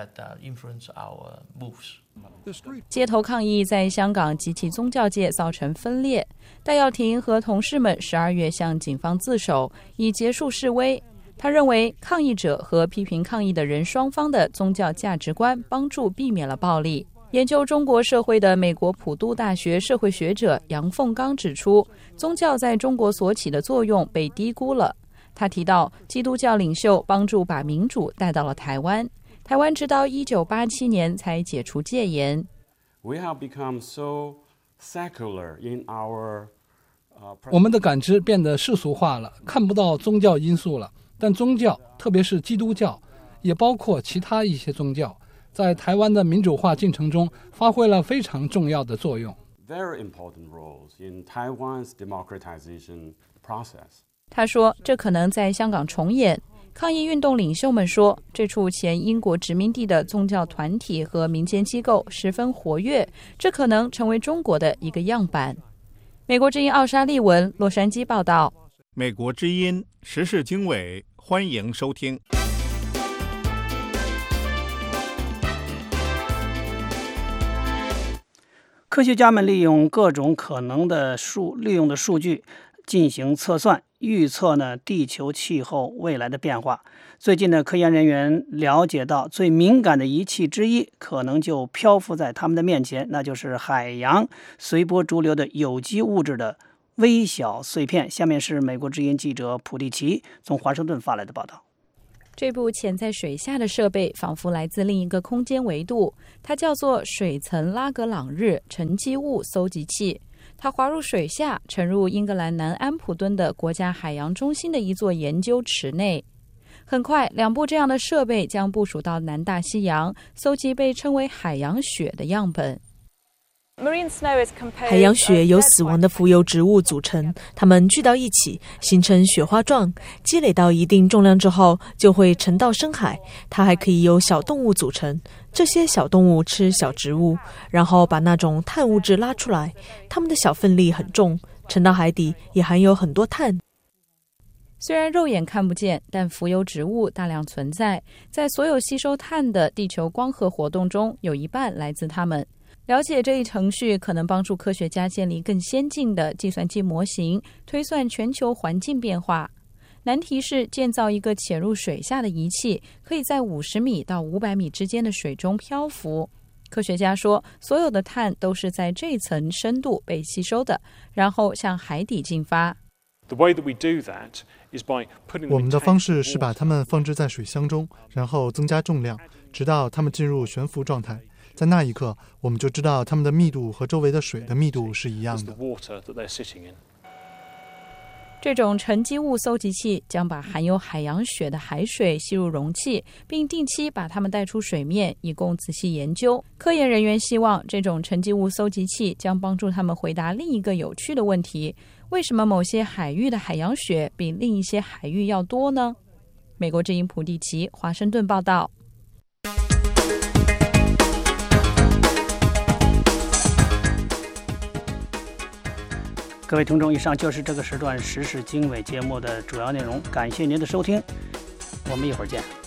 街头抗议在香港及其宗教界造成分裂。戴耀廷和同事们十二月向警方自首，以结束示威。他认为抗议者和批评抗议的人双方的宗教价值观帮助避免了暴力。研究中国社会的美国普渡大学社会学者杨凤刚指出，宗教在中国所起的作用被低估了。他提到，基督教领袖帮助把民主带到了台湾。台湾直到一九八七年才解除戒严。 We have become so secular in our, uh, 我们的感知变得世俗化了，看不到宗教因素了。但宗教，特别是基督教，也包括其他一些宗教，在台湾的民主化进程中发挥了非常重要的作用。 Very important roles in Taiwan's democratization process. 他说，这可能在香港重演。抗议运动领袖们说，这处前英国殖民地的宗教团体和民间机构十分活跃，这可能成为中国的一个样板。美国之音奥莎丽文，洛杉矶报道。 美国之音时事经纬，欢迎收听。 科学家们利用各种可能的数利用的数据进行测算，预测呢地球气候未来的变化。最近的科研人员了解到，最敏感的仪器之一可能就漂浮在他们的面前，那就是海洋随波逐流的有机物质的微小碎片。下面是美国之音记者普蒂奇从华盛顿发来的报道。 这部潜在水下的设备仿佛来自另一个空间维度，它叫做水层拉格朗日沉积物搜集器。它滑入水下，沉入英格兰南安普敦的国家海洋中心的一座研究池内。很快，两部这样的设备将部署到南大西洋，搜集被称为海洋雪的样本。 海洋雪由死亡的浮游植物组成，它们聚到一起形成雪花状，积累到一定重量之后就会沉到深海。它还可以由小动物组成，这些小动物吃小植物，然后把那种碳物质拉出来。它们的小分粒很重，沉到海底也含有很多碳。 虽然肉眼看不见，但浮游植物大量存在，在所有吸收碳的地球光合活动中，有一半来自它们。了解这一程序可能帮助科学家建立更先进的计算机模型，推算全球环境变化。难题是建造一个潜入水下的仪器，可以在五十米到五百米之间的水中漂浮。科学家说，所有的碳都是在这层深度被吸收的，然后向海底进发。 我们的方式是把它们放置在水箱中，然后增加重量，直到它们进入悬浮状态。在那一刻，我们就知道它们的密度和周围的水的密度是一样的。 这种沉积物搜集器将把含有海洋雪的海水吸入容器，并定期把它们带出水面，以供仔细研究。科研人员希望这种沉积物搜集器将帮助他们回答另一个有趣的问题：为什么某些海域的海洋雪比另一些海域要多呢？美国之音普地奇华盛顿报道。 各位听众，以上就是这个时段时事经纬节目的主要内容，感谢您的收听，我们一会儿见。